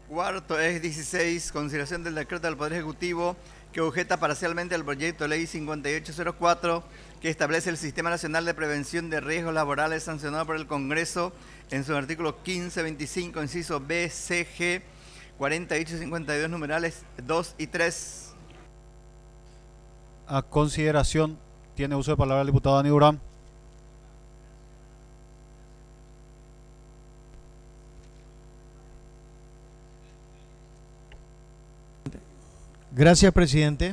Cuarto es 16, consideración del decreto del Poder Ejecutivo que objeta parcialmente el proyecto de ley 5804 que establece el Sistema Nacional de Prevención de Riesgos Laborales sancionado por el Congreso en su artículo 15, 25, inciso B, C, G, 48 y 52, numerales 2 y 3. A consideración, tiene uso de palabra el diputado Dani Durán. Gracias, presidente.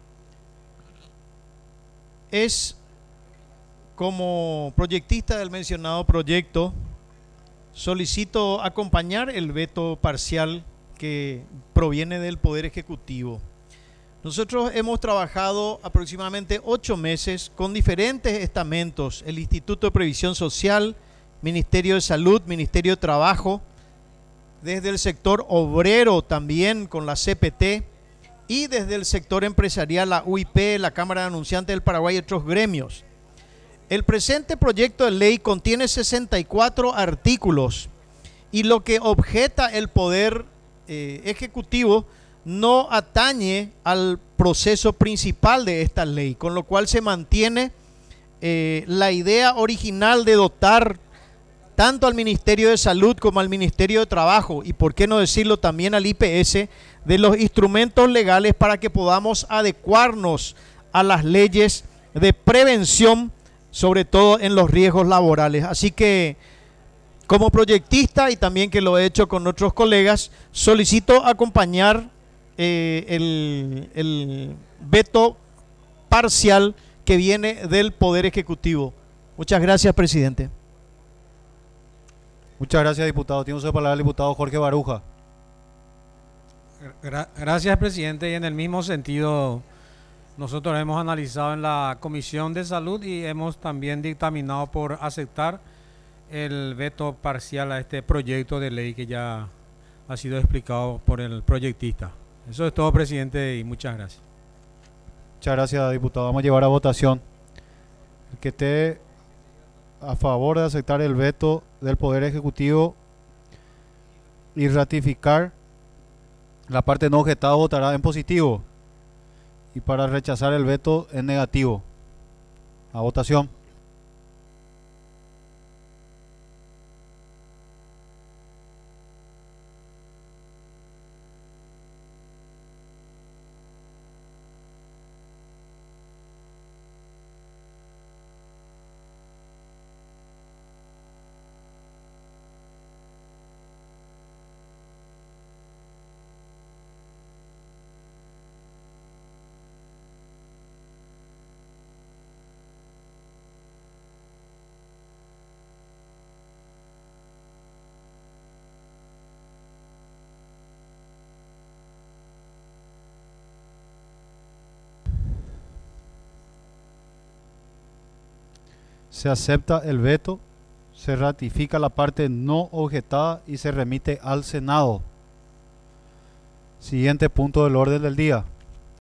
Como proyectista del mencionado proyecto, solicito acompañar el veto parcial que proviene del Poder Ejecutivo. Nosotros hemos trabajado aproximadamente 8 meses con diferentes estamentos, el Instituto de Previsión Social, Ministerio de Salud, Ministerio de Trabajo, desde el sector obrero también con la CPT, y desde el sector empresarial, la UIP, la Cámara de Anunciantes del Paraguay y otros gremios. El presente proyecto de ley contiene 64 artículos y lo que objeta el Poder Ejecutivo no atañe al proceso principal de esta ley, con lo cual se mantiene la idea original de dotar tanto al Ministerio de Salud como al Ministerio de Trabajo y por qué no decirlo también al IPS de los instrumentos legales para que podamos adecuarnos a las leyes de prevención, sobre todo en los riesgos laborales. Así que como proyectista y también que lo he hecho con otros colegas, solicito acompañar el veto parcial que viene del Poder Ejecutivo. Muchas gracias, presidente. Muchas gracias, diputado. Tiene uso de palabra el diputado Jorge Baruja. Gracias, presidente. Y en el mismo sentido, nosotros hemos analizado en la Comisión de Salud y hemos también dictaminado por aceptar el veto parcial a este proyecto de ley que ya ha sido explicado por el proyectista. Eso es todo, presidente, y muchas gracias. Muchas gracias, diputado. Vamos a llevar a votación. El que esté a favor de aceptar el veto del Poder Ejecutivo y ratificar la parte no objetada votará en positivo y para rechazar el veto en negativo. A votación. Se acepta el veto, se ratifica la parte no objetada y se remite al Senado. Siguiente punto del orden del día.